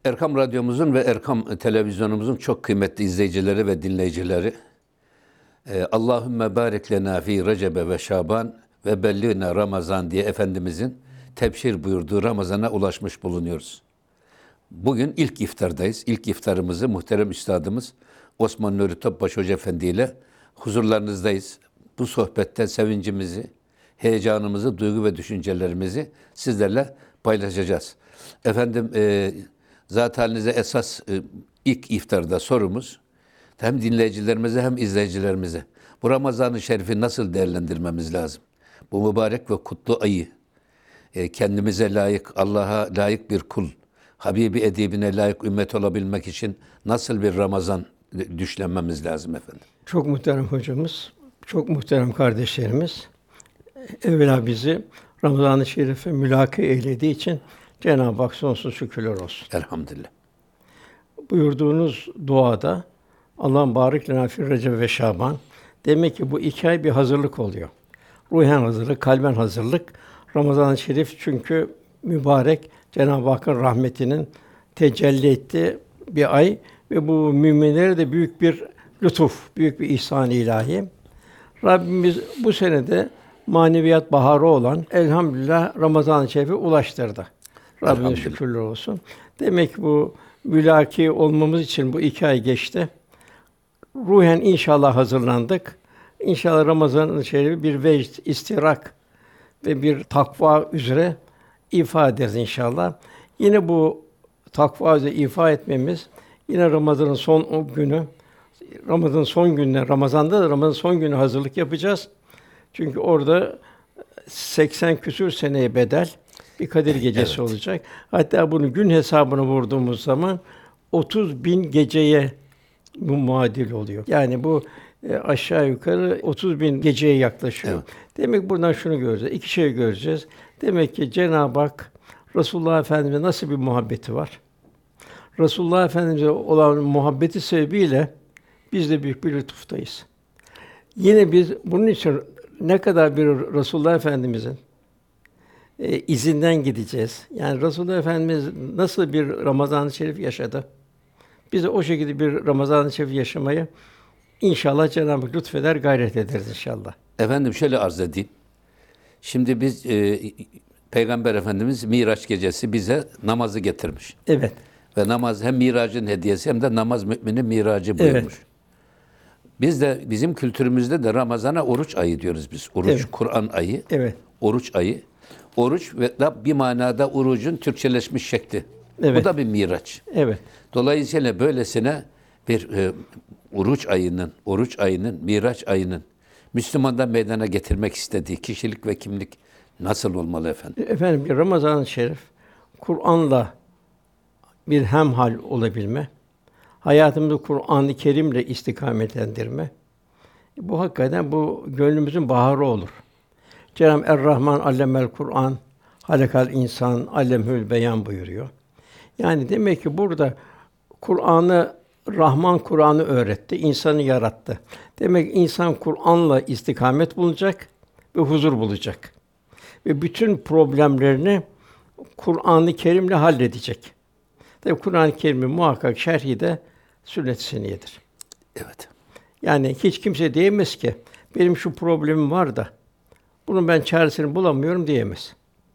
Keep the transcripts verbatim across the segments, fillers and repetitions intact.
Erkam Radyomuzun ve Erkam Televizyonumuzun çok kıymetli izleyicileri ve dinleyicileri, e, Allahümme barik lena fi Recebe ve Şaban ve belliğna Ramazan diye Efendimizin tebşir buyurduğu Ramazan'a ulaşmış bulunuyoruz. Bugün ilk iftardayız. İlk iftarımızı muhterem üstadımız Osman Nuri Topbaş Hoca Efendi ile huzurlarınızdayız. Bu sohbette sevincimizi, heyecanımızı, duygu ve düşüncelerimizi sizlerle paylaşacağız. Efendim, e, zat halinize esas e, ilk iftarda sorumuz, hem dinleyicilerimize hem izleyicilerimize bu Ramazan-ı Şerif'i nasıl değerlendirmemiz lazım? Bu mübarek ve kutlu ayı e, kendimize layık, Allah'a layık bir kul, Habibi edibine layık ümmet olabilmek için nasıl bir Ramazan düşlenmemiz lazım efendim? Çok muhterem hocamız, çok muhterem kardeşlerimiz, evvela bizi Ramazan-ı Şerif'e mülâka eylediği için Cenab-ı Hak sonsuz şükürler olsun. Elhamdülillah. Buyurduğunuz duada Allah'ın barik lena fî Recep ve Şaban. Demek ki bu iki ay bir hazırlık oluyor. Ruhen hazırlık, kalben hazırlık. Ramazan-ı Şerif çünkü mübarek, Cenab-ı Hakk'ın rahmetinin tecelli ettiği bir ay ve bu müminlere de büyük bir lütuf, büyük bir ihsan-ı ilahi. Rabbimiz bu sene de maneviyat baharı olan elhamdülillah Ramazan-ı Şerif'e ulaştırdı. Rabbimize şükürler olsun. Demek ki bu mülaki olmamız için bu iki ay geçti. Ruhen inşallah hazırlandık. İnşallah Ramazan-ı Şerif'i bir vecd, istirak ve bir takva üzere ifa ederiz inşallah. Yine bu takva üzere ifa etmemiz, yine Ramazan'ın son o günü, Ramazan'ın son gününe, Ramazan'da da Ramazan'ın son günü hazırlık yapacağız. Çünkü orada seksen küsur seneye bedel bir Kadir Gecesi evet. olacak. Hatta bunu gün hesabına vurduğumuz zaman otuz bin geceye bu muadil oluyor. Yani bu e, aşağı yukarı otuz bin geceye yaklaşıyor. Evet. Demek buradan şunu göreceğiz. İki şey göreceğiz. Demek ki Cenab-ı Hak Resulullah Efendimiz'e nasıl bir muhabbeti var? Resulullah Efendimiz'e olan muhabbeti sebebiyle biz de büyük bir lütuftayız. Yine biz bunun için ne kadar bir Resulullah Efendimiz'in e, izinden gideceğiz. Yani Resulullah Efendimiz nasıl bir Ramazan-ı Şerif yaşadı? Biz de o şekilde bir Ramazan-ı Şerif yaşamayı inşallah Cenab-ı Hak lütfeder, gayret ederiz inşallah. Efendim şöyle arz edeyim. Şimdi biz e, Peygamber Efendimiz Miraç gecesi bize namazı getirmiş. Evet. Ve namaz hem miracın hediyesi hem de namaz müminin miracı buyurmuş. Evet. Biz de bizim kültürümüzde de Ramazan'a oruç ayı diyoruz biz. Oruç, evet. Kur'an ayı. Evet. Oruç ayı. Oruç ve da bir manada orucun Türkçeleşmiş şekli. Evet. Bu da bir miraç. Evet. Dolayısıyla böylesine bir e, oruç ayının, oruç ayının, miraç ayının Müslümanda meydana getirmek istediği kişilik ve kimlik nasıl olmalı efendim? Efendim Ramazan-ı Şerif Kur'an'la bir hemhal olabilme, hayatımızı Kur'an-ı Kerim'le istikametlendirme. Bu hakikaten bu gönlümüzün baharı olur. Cenab-ı Er-Rahman allemel Kur'an, halakal insan allemhül beyan buyuruyor. Yani demek ki burada Kur'an'ı Rahman Kur'an'ı öğretti, insanı yarattı. Demek insan Kur'an'la istikamet bulacak ve huzur bulacak. Ve bütün problemlerini Kur'an-ı Kerim'le halledecek. Tabi Kur'an-ı Kerim'in muhakkak şerhi de sünnet-i seniyedir. Evet. Yani hiç kimse diyemez ki benim şu problemim var da bunun ben çaresini bulamıyorum diyemez.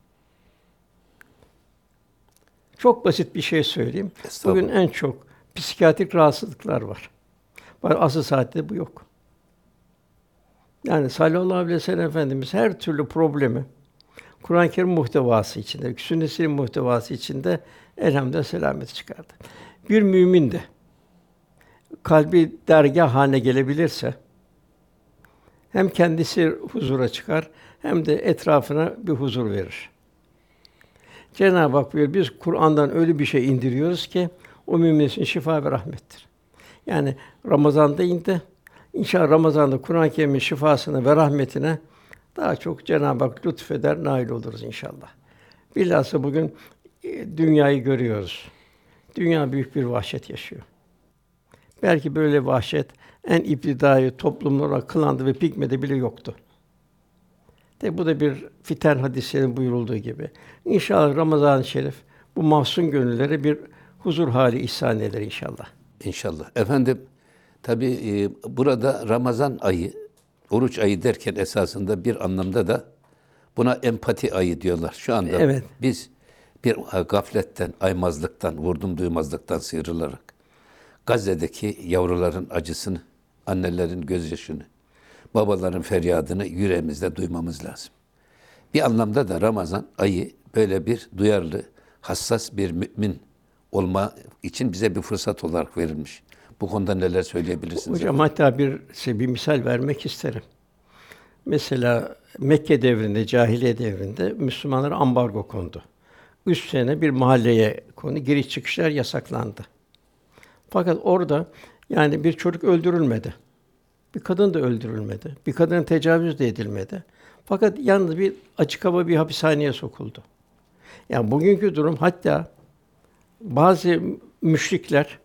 Çok basit bir şey söyleyeyim. Bugün en çok psikiyatrik rahatsızlıklar var. Asıl saatte bu yok. Yani sallallahu aleyhi ve sellem Efendimiz her türlü problemi Kur'an-ı Kerim muhtevası içinde, sünnet-i muhtevası içinde elhamdülillah selameti çıkardı. Bir mümin de kalbi dergâh haline gelebilirse hem kendisi huzura çıkar hem de etrafına bir huzur verir. Cenab-ı Hak buyuruyor, biz Kur'an'dan öyle bir şey indiriyoruz ki o mümin için şifa ve rahmettir. Yani Ramazan'da indi. İnşallah Ramazan'da Kur'an-ı Kerim'in şifasına ve rahmetine daha çok Cenab-ı Hak lütfeder, nail oluruz inşallah. Bilhassa bugün e, dünyayı görüyoruz. Dünya büyük bir vahşet yaşıyor. Belki böyle vahşet en iptidai toplumlara kılandı ve Pikme'de bile yoktu. De bu da bir fiten hadislerin buyurulduğu gibi. İnşallah Ramazan-ı Şerif bu mahzun gönüllere bir huzur hali ihsan eder inşallah. İnşallah. Efendim, tabii e, burada Ramazan ayı, oruç ayı derken esasında bir anlamda da buna empati ayı diyorlar. Şu anda Evet. biz bir gafletten, aymazlıktan, vurdum duymazlıktan sıyrılarak Gazze'deki yavruların acısını, annelerin gözyaşını, babaların feryadını yüreğimizde duymamız lazım. Bir anlamda da Ramazan ayı böyle bir duyarlı, hassas bir mümin olma için bize bir fırsat olarak verilmiş. Bu konuda neler söyleyebilirsiniz? Hocam hatta bir size bir misal vermek isterim. Mesela Mekke devrinde, cahiliye devrinde Müslümanlara ambargo kondu. Üç sene bir mahalleye konu, giriş çıkışlar yasaklandı. Fakat orada yani bir çocuk öldürülmedi. Bir kadın da öldürülmedi. Bir kadın tecavüz de edilmedi. Fakat yalnız bir açık hava bir hapishaneye sokuldu. Yani bugünkü durum hatta bazı müşrikler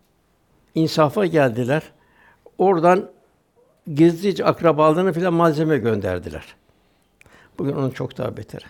insafa geldiler. Oradan gizlice akrabalarına filan malzeme gönderdiler. Bugün onun çok daha beteri.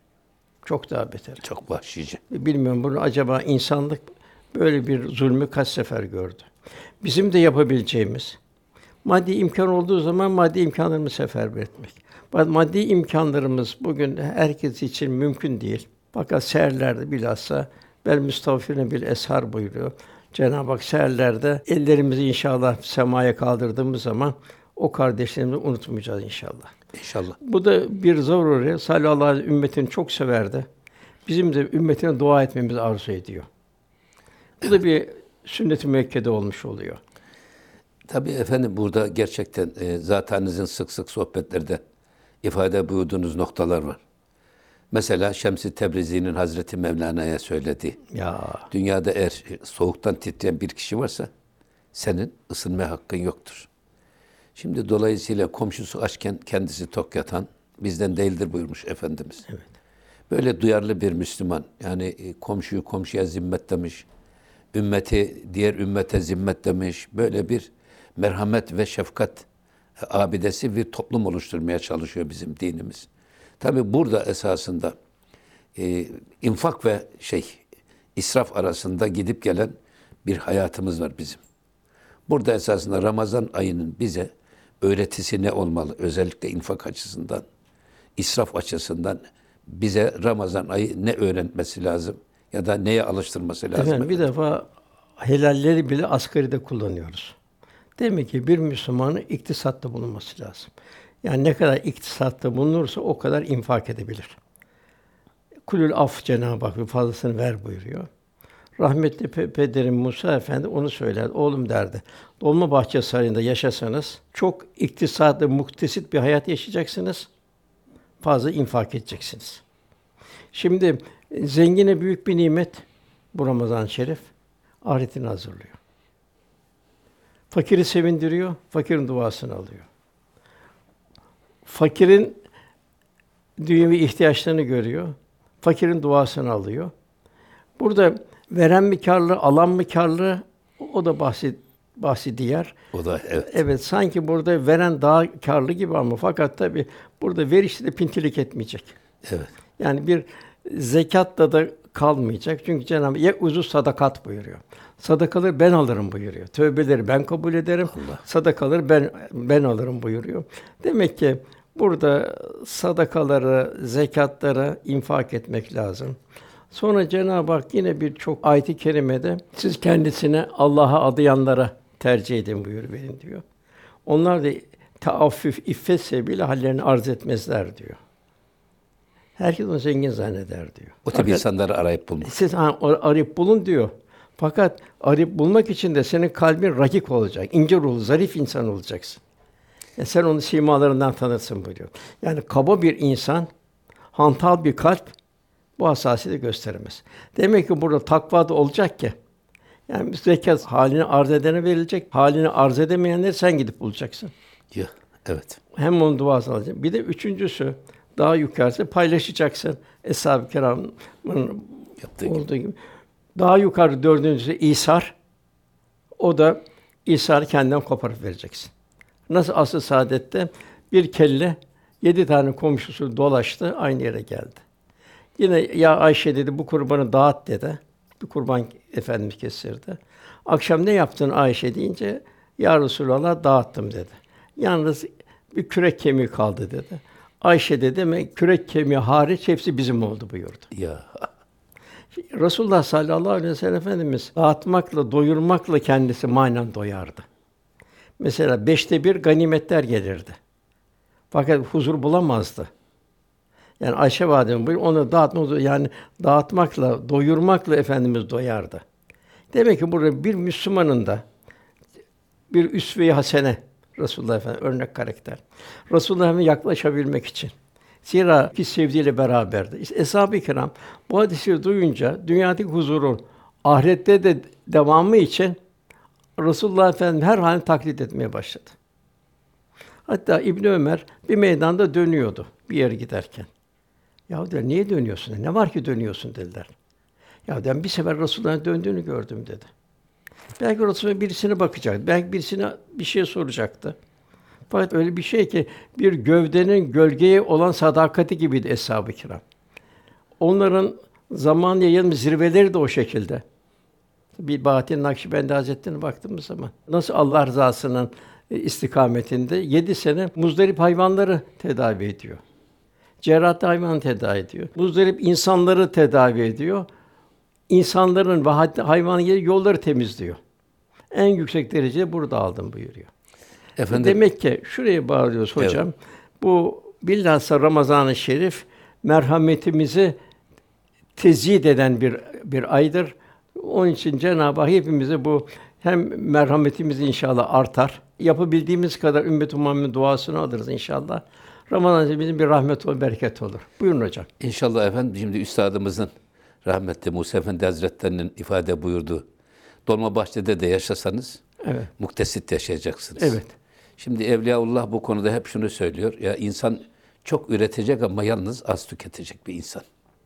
Çok daha beteri. Çok vahşice. Bilmiyorum bunu acaba insanlık böyle bir zulmü kaç sefer gördü. Bizim de yapabileceğimiz maddi imkan olduğu zaman maddi imkanlarımızı seferber etmek. Maddi imkanlarımız bugün herkes için mümkün değil. Fakat seherlerde bilhassa bel müstağfirine bil eshar buyuruyor. Cenab-ı Hak seherlerde ellerimizi inşallah semaya kaldırdığımız zaman o kardeşlerimizi unutmayacağız inşallah. İnşallah. Bu da bir zaruri. Sallallahu aleyhi ve sellem ümmetini çok severdi. Bizim de ümmetine dua etmemizi arzu ediyor. Bu da bir sünnet-i müekkede olmuş oluyor. Tabii efendim burada gerçekten e, zatenizin sık sık sohbetlerde ifade buyurduğunuz noktalar var. Mesela Şems-i Tebrizi'nin Hazreti Mevlana'ya söylediği, Ya dünyada eğer soğuktan titreyen bir kişi varsa senin ısınma hakkın yoktur. Şimdi dolayısıyla komşusu açken kendisi tok yatan bizden değildir buyurmuş Efendimiz. evet. Böyle duyarlı bir Müslüman, yani e, komşuyu komşuya zimmet demiş, ümmeti diğer ümmete zimmet demiş, böyle bir merhamet ve şefkat abidesi bir toplum oluşturmaya çalışıyor bizim dinimiz. Tabi burada esasında e, infak ve şey israf arasında gidip gelen bir hayatımız var bizim. Burada esasında Ramazan ayının bize öğretisi ne olmalı? Özellikle infak açısından, israf açısından bize Ramazan ayı ne öğretmesi lazım ya da neye alıştırması lazım? Efendim bir defa helalleri bile asgaride kullanıyoruz. Demek ki bir Müslümanın iktisatta bulunması lazım. Yani ne kadar iktisatta bulunursa o kadar infak edebilir. Kulül af Cenab-ı Hak bir fazlasını ver buyuruyor. Rahmetli pe- pederim Musa Efendi onu söyler. Oğlum derdi. Dolmabahçe Sarayı'nda yaşasanız çok iktisatlı, muktesit bir hayat yaşayacaksınız. Fazla infak edeceksiniz. Şimdi zengine büyük bir nimet bu Ramazan-ı Şerif ahiretini hazırlıyor. Fakiri sevindiriyor, fakirin duasını alıyor. Fakirin dünyevi ihtiyaçlarını görüyor, fakirin duasını alıyor. Burada veren mi kârlı, alan mı kârlı? O da bahsi bahsi diğer. O da evet. Evet, sanki burada veren daha kârlı gibi ama fakat tabii burada verişte de pintilik etmeyecek. Evet. Yani bir zekatla da kalmayacak. Çünkü Cenab-ı Hak ye uzu sadakat buyuruyor. Sadakaları ben alırım buyuruyor. Tövbeleri ben kabul ederim. Allah. Sadakaları ben ben alırım buyuruyor. Demek ki burada sadakaları, zekatları infak etmek lazım. Sonra Cenab-ı Hak yine birçok ayet-i kerimede siz kendisine Allah'a adayanlara tercih edin buyuruyor benim diyor. Onlar da taaffüf, iffet sebebiyle hallerini arz etmezler diyor. Herkes onu zengin zanneder diyor. O tip Fakat insanları arayıp bulmak. siz ha, arayıp bulun diyor. Fakat arayıp bulmak için de senin kalbin rakik olacak, ince ruhlu, zarif insan olacaksın. Ya sen onu simalarından tanırsın buyuruyor. Yani kaba bir insan, hantal bir kalp bu hassasiyeti gösteremez. Demek ki burada takva da olacak ki, yani zekat halini arz edene verilecek, halini arz edemeyenleri sen gidip bulacaksın. Ya, evet. Hem onun duasını alacaksın. Bir de üçüncüsü, daha yukarısı paylaşacaksın. Eshab-ı Kiram'ın Yaptığı gibi. olduğu gibi. Daha yukarı dördüncüsü İsar. O da İsar'ı kendinden koparıp vereceksin. Nasıl asr-ı saadette bir kelle yedi tane komşusu dolaştı, aynı yere geldi. Yine ya Ayşe dedi bu kurbanı dağıt dedi. bir kurban Efendimiz kestirdi. Akşam ne yaptın Ayşe deyince, ya Resulallah dağıttım dedi. Yalnız bir kürek kemiği kaldı dedi. Ayşe de demek kürek kemiği hariç hepsi bizim oldu buyurdu. Ya Resulullah sallallahu aleyhi ve sellem Efendimiz dağıtmakla, doyurmakla kendisi manen doyardı. Mesela beşte bir ganimetler gelirdi. Fakat huzur bulamazdı. Yani Ayşe validemiz buyuruyor, onu dağıtmak, yani dağıtmakla, doyurmakla Efendimiz doyardı. Demek ki burada bir Müslümanın da bir üsve-i hasene, Resulullah Efendimiz örnek karakter. Resulullah Efendimiz'e yaklaşabilmek için. Zira ki sevdiğiyle beraberdi. İşte Eshab-ı Kiram bu hadisi duyunca dünyadaki huzurun ahirette de devamı için Resulullah Efendimiz her halini taklit etmeye başladı. Hatta İbn Ömer bir meydanda dönüyordu bir yere giderken. Ya der, niye dönüyorsun? Ne var ki dönüyorsun dediler. Ya ben bir sefer Resulullah'ın döndüğünü gördüm dedi. Belki Resulullah birisine bakacaktı. Belki birisine bir şey soracaktı. Fakat öyle bir şey ki bir gövdenin gölgeye olan sadakati gibiydi Eshab-ı Kiram. Onların zaman yayılmış zirveleri de o şekilde. Bir Bahattin Nakşibendi Hazretleri'ne baktığımız zaman nasıl Allah rızasının istikametinde yedi sene muzdarip hayvanları tedavi ediyor. Cerrahi hayvan tedavi ediyor. Muzdarip insanları tedavi ediyor. İnsanların ve hatta hayvanın yolları temizliyor. En yüksek derecede burada aldım buyuruyor. efendim, Demek ki şuraya bağlıyoruz hocam. Evet. Bu bilhassa Ramazan-ı Şerif merhametimizi teziyid eden bir bir aydır. Onun için Cenab-ı Hak hepimize bu hem merhametimiz inşallah artar. Yapabildiğimiz kadar ümmet-i Muhammed'in duasını alırız inşallah. Ramazan bizim bir rahmet olur, bereket olur. Buyurun hocam. İnşallah efendim, şimdi üstadımızın rahmetli Musa Efendi Hazretleri'nin ifade buyurduğu Dolmabahçe'de de yaşasanız Evet. muktesit yaşayacaksınız. Evet. Şimdi Evliyaullah bu konuda hep şunu söylüyor. Ya insan çok üretecek ama yalnız az tüketecek bir insan.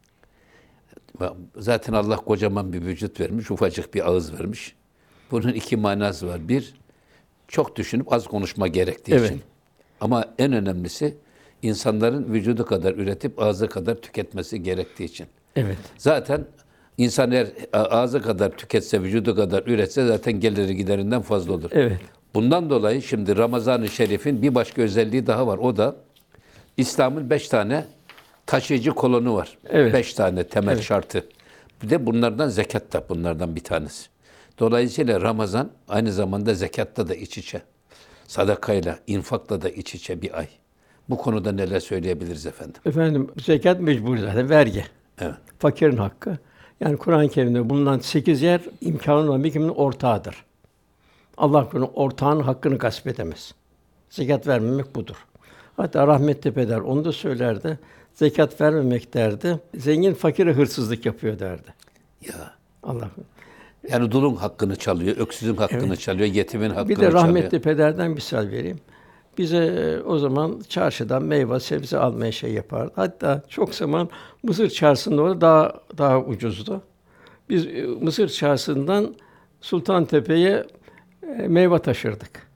Zaten Allah kocaman bir vücut vermiş, ufacık bir ağız vermiş. Bunun iki manası var. Bir, çok düşünüp az konuşma gerektiği Evet. için. Ama en önemlisi insanların vücudu kadar üretip ağzı kadar tüketmesi gerektiği için. Evet. Zaten insan eğer ağzı kadar tüketse, vücudu kadar üretse zaten geliri giderinden fazla olur. Evet. Bundan dolayı şimdi Ramazan-ı Şerif'in bir başka özelliği daha var. O da İslam'ın beş tane taşıyıcı kolonu var. Evet. Beş tane temel Evet. şartı. Bir de bunlardan zekat da bunlardan bir tanesi. Dolayısıyla Ramazan aynı zamanda zekatta da iç içe. Sadakayla, infakla da iç içe bir ay. Bu konuda neler söyleyebiliriz efendim? Efendim zekat mecbur zaten vergi. Evet. Fakirin hakkı. Yani Kur'an-ı Kerim'de bulunan sekiz yer imkânı olan bir kimsenin ortağıdır. Allah bunun ortağın hakkını gasp edemez. Zekat vermemek budur. Hatta rahmetli peder onu da söylerdi. Zekat vermemek derdi. Zengin fakire hırsızlık yapıyor derdi. Ya. Allah. Yani dulun hakkını çalıyor, öksüzün hakkını çalıyor, yetimin hakkını Bir de çalıyor. rahmetli pederden misal vereyim. Bize e, o zaman çarşıdan meyve, sebze almaya şey yapardı. Hatta çok zaman Mısır çarşısında orada daha daha ucuzdu. Biz e, Mısır çarşısından Sultantepe'ye e, meyve taşırdık.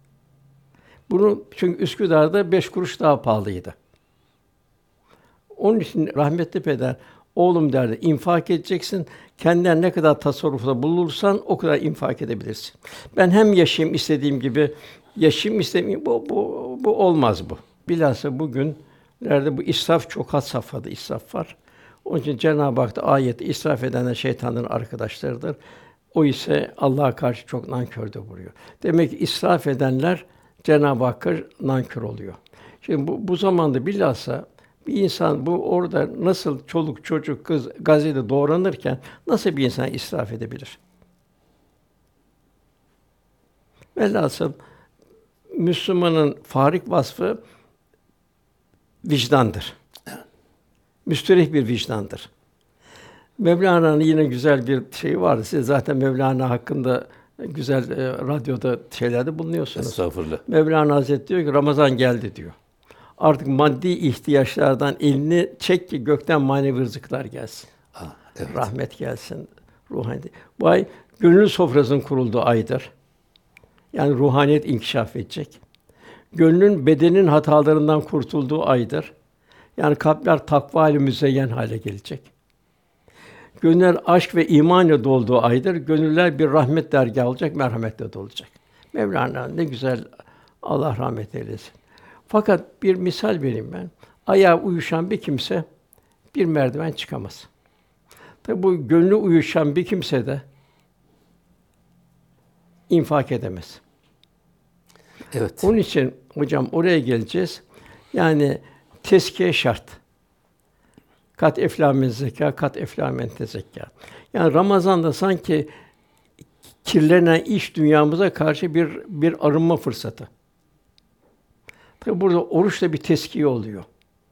Bunu çünkü Üsküdar'da beş kuruş daha pahalıydı. Onun için rahmetli peder, oğlum derdi, infak edeceksin. Kendinden ne kadar tasarrufta bulursan o kadar infak edebilirsin. Ben hem yaşayayım istediğim gibi, yaşayayım istediğim bu bu bu olmaz bu. Bilhassa bugün nerede bu israf çok had safhada israf var. Onun için Cenab-ı Hak da ayette israf edenler şeytanların arkadaşlarıdır. O ise Allah'a karşı çok nankörde vuruyor. Demek ki israf edenler Cenab-ı Hakk'a nankör oluyor. Şimdi bu, bu zamanda bilhassa bir insan bu orada nasıl çoluk çocuk kız Gazze'de doğranırken nasıl bir insan israf edebilir? Velhasıl Müslümanın farik vasfı vicdandır. Müsterih bir vicdandır. Mevlana'nın yine güzel bir şeyi vardı. Siz zaten Mevlana hakkında güzel e, radyoda şeylerde bulunuyorsunuz. Estağfurullah. Mevlana Hazretleri diyor ki Ramazan geldi diyor. Artık maddi ihtiyaçlardan elini çek ki gökten manevi rızıklar gelsin. Ah, evet. Rahmet gelsin, ruhani. Bu ay gönül sofrasının kurulduğu aydır. Yani ruhaniyet inkişaf edecek. Gönlün bedenin hatalarından kurtulduğu aydır. Yani kalpler takva ile müzeyyen hale gelecek. Gönüller aşk ve iman ile dolduğu aydır. Gönüller bir rahmet dergâhı olacak, merhametle dolacak. Mevlana ne güzel, Allah rahmet eylesin. Fakat bir misal vereyim ben. Ayağı uyuşan bir kimse bir merdiven çıkamaz. Tabi bu gönlü uyuşan bir kimse de infak edemez. Evet. Onun için hocam oraya geleceğiz. Yani tezkiye şart. Kat eflâ men zekâ, kat eflâ men tezekkâ. Yani Ramazan'da sanki kirlenen iç dünyamıza karşı bir bir arınma fırsatı. Tabi burada oruçla bir tezkiye oluyor.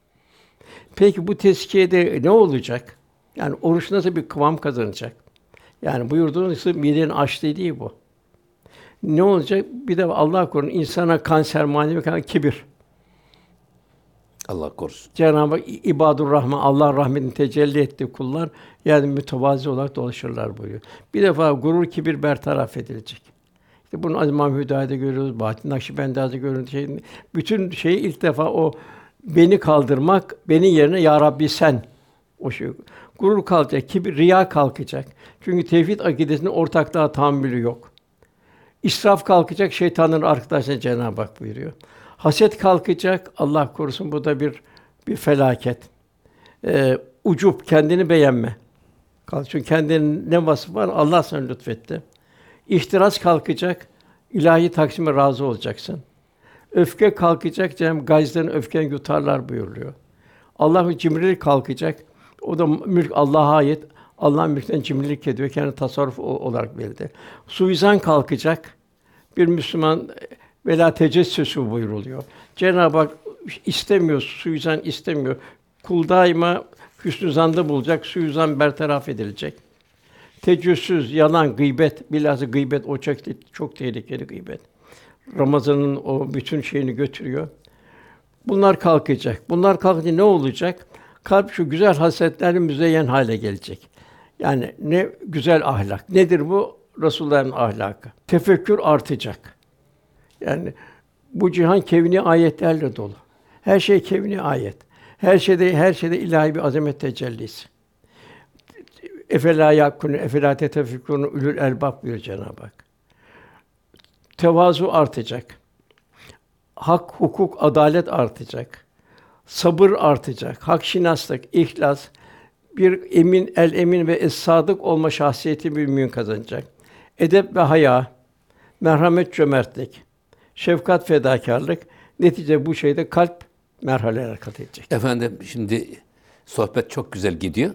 Peki bu tezkiyede ne olacak? Yani oruç nasıl bir kıvam kazanacak? Yani buyurduğunuz gibi midenin açlığı değil bu. Ne olacak? Bir de Allah korusun insana kanser, manevi kanser, kibir. Allah korusun. Cenab-ı Hak ibadur Rahman, Allah rahmetini tecelli ettiği kullar yani mütevazı olarak dolaşırlar buyuruyor. Bir defa gurur, kibir bertaraf edilecek. İşte bunu Aziz Mahmud Hüdayi'de görüyoruz, Bahattin Nakşibendi'de görüyoruz. Şey, bütün şeyi ilk defa o beni kaldırmak, benim yerine ya Rabbi sen o şey. Gurur kalkacak, kibir, riya kalkacak. Çünkü tevhid akidesinin ortaklığa tahammülü yok. İsraf kalkacak, şeytanın arkadaşına Cenab-ı Hak buyuruyor. Haset kalkacak, Allah korusun bu da bir bir felaket. Ee, ucup, kendini beğenme. Çünkü kendinin ne vasfı var? Allah sana lütfetti. İhtiras kalkacak, ilahi taksime razı olacaksın. Öfke kalkacak, Cenab-ı gayzlerin öfkeni yutarlar buyuruluyor. Allah'ın cimrilik kalkacak. O da mülk Allah'a ait. Allah'ın mülkten cimrilik ediyor. Kendi tasarruf olarak belirdi. Suizan kalkacak. Bir Müslüman velâ tecessüsü buyuruluyor. Cenab-ı Hak istemiyor, suizan istemiyor. Kul daima hüsnü zanda bulacak, suizan bertaraf edilecek. Tecessüs, yalan, gıybet, bilhassa gıybet o çok, çok tehlikeli gıybet. Ramazan'ın o bütün şeyini götürüyor. Bunlar kalkacak. Bunlar kalkınca ne olacak? Kalp şu güzel hasletlerle müzeyyen hale gelecek. Yani ne güzel ahlak. Nedir bu? Resulullah'ın ahlakı. Tefekkür artacak. Yani bu cihan kevni ayetlerle dolu. Her şey kevni ayet. Her şeyde her şeyde ilahi bir azamet tecellisi. Efela yakunu, efela tetefekkürün ulul elbab buyuruyor Cenab-ı Hak. Tevazu artacak. Hak, hukuk, adalet artacak. Sabır artacak. Hakşinaslık, ihlas, bir emin, el emin ve es-sadık olma şahsiyeti bir mümin kazanacak. Edep ve haya, merhamet, cömertlik, şefkat, fedakârlık, netice bu şeyde kalp merhaleler kat edecek. Efendim şimdi sohbet çok güzel gidiyor.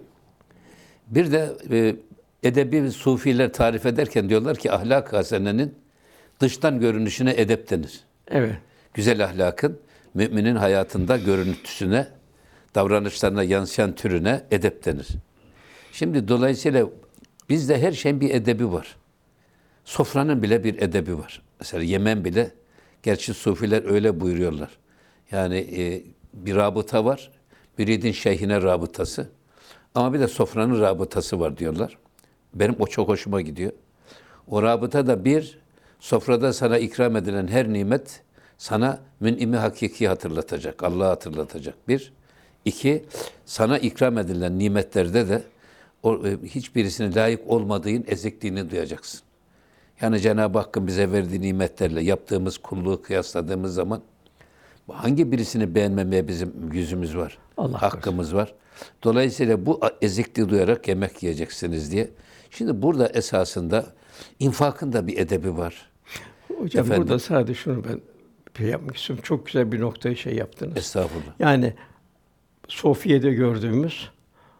Bir de e, edebi sufiler tarif ederken diyorlar ki ahlak hasenenin dıştan görünüşüne edep denir. Evet. Güzel ahlakın müminin hayatında görüntüsüne, davranışlarına yansıyan türüne edep denir. Şimdi dolayısıyla bizde her şeyin bir edebi var. Sofranın bile bir edebi var. Mesela yemen bile, gerçi sufiler öyle buyuruyorlar. Yani e, bir rabıta var, müridin şeyhine rabıtası. Ama bir de sofranın rabıtası var diyorlar. Benim o çok hoşuma gidiyor. O rabıta da bir, sofrada sana ikram edilen her nimet sana mün'imi hakiki hatırlatacak, Allah'ı hatırlatacak. Bir, iki, sana ikram edilen nimetlerde de o, hiçbirisine layık olmadığın ezikliğini duyacaksın. Yani Cenab-ı Hakk'ın bize verdiği nimetlerle yaptığımız kulluğu kıyasladığımız zaman hangi birisini beğenmemeye bizim yüzümüz var, Allah hakkımız var. Dolayısıyla bu ezikliği duyarak yemek yiyeceksiniz diye. Şimdi burada esasında infakın da bir edebi var. Hocam Efendim? burada sadece şunu ben şey yapmak istiyorum. Çok güzel bir noktayı şey yaptınız. Estağfurullah. Yani Sofiye'de gördüğümüz